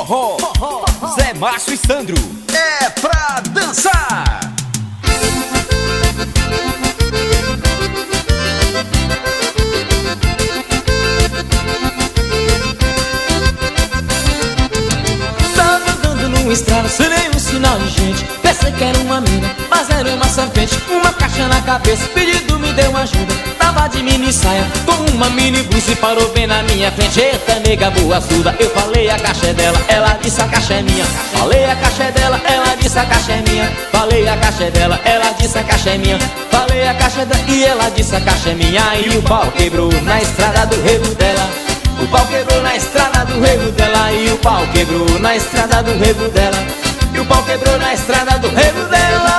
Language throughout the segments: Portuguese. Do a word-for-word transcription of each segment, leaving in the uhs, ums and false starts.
forró, Zé Márcio e Sandro. É pra dançar. Tava andando numa estrada, sem nenhum sinal de gente. Pensei que era uma mina, mas era uma serpente. Uma caixa na cabeça, pedido me deu ajuda. Tava de mini saia, com uma mini blusa e parou bem na minha frente. Eita, nega boa surda, eu falei a caixa é dela, ela disse a caixa é minha. Falei a caixa é dela, ela disse a caixa é minha. Falei a caixa é dela, ela disse a caixa é minha. Falei a caixa é dela e ela disse a caixa é minha. E o pau quebrou na estrada do rego dela. O pau quebrou na estrada do rego dela. E o pau quebrou na estrada do rego dela. E o pau quebrou na estrada do rego dela.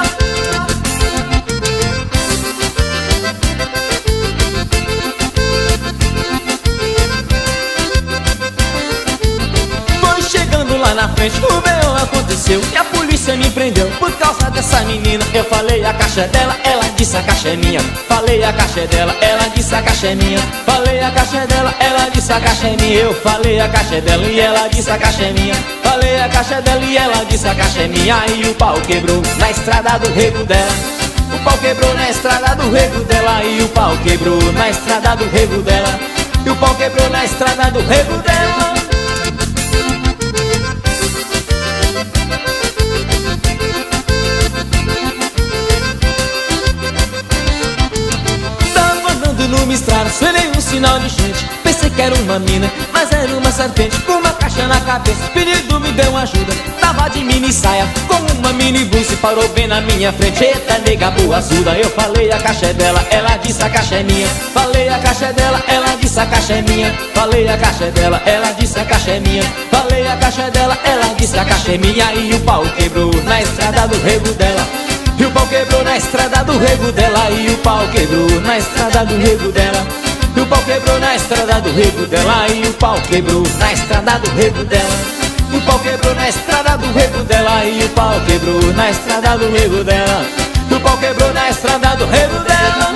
Foi chegando lá na frente, o meu aconteceu e a polícia me prendeu por causa dessa menina. Eu falei a caixa é dela, ela disse a caixa é minha. Falei a caixa é dela, ela disse a caixa é minha. Falei a caixa é dela, ela disse a caixa é minha. Eu falei a caixa é dela e ela disse a caixa é minha. Falei a caixa é dela e ela disse a caixa é minha. E o pau quebrou na estrada do rego dela. O pau quebrou na estrada do rego dela. E o pau quebrou na estrada do rego dela. E o pau quebrou na estrada do rego dela. Numa estrada, sem nenhum sinal de gente. Pensei que era uma mina, mas era uma serpente. Com uma caixa na cabeça, pedido me deu ajuda. Tava de mini saia, com uma mini blusa e parou bem na minha frente. Eita, nega boa surda, eu falei a caixa é dela, ela disse a caixa é minha. Falei a caixa é dela, ela disse a caixa é minha. Falei a caixa é dela, ela disse a caixa é minha. Falei a caixa é dela, ela disse a caixa é minha. E o pau quebrou na estrada do rego dela. E o pau quebrou na estrada do rego dela. E o pau quebrou na estrada do rego dela. E o pau quebrou na estrada do rego dela. E o pau quebrou na estrada do rego dela. E o pau quebrou na estrada do rego dela. E o pau quebrou na estrada do rego dela. E o pau quebrou na estrada do rego dela.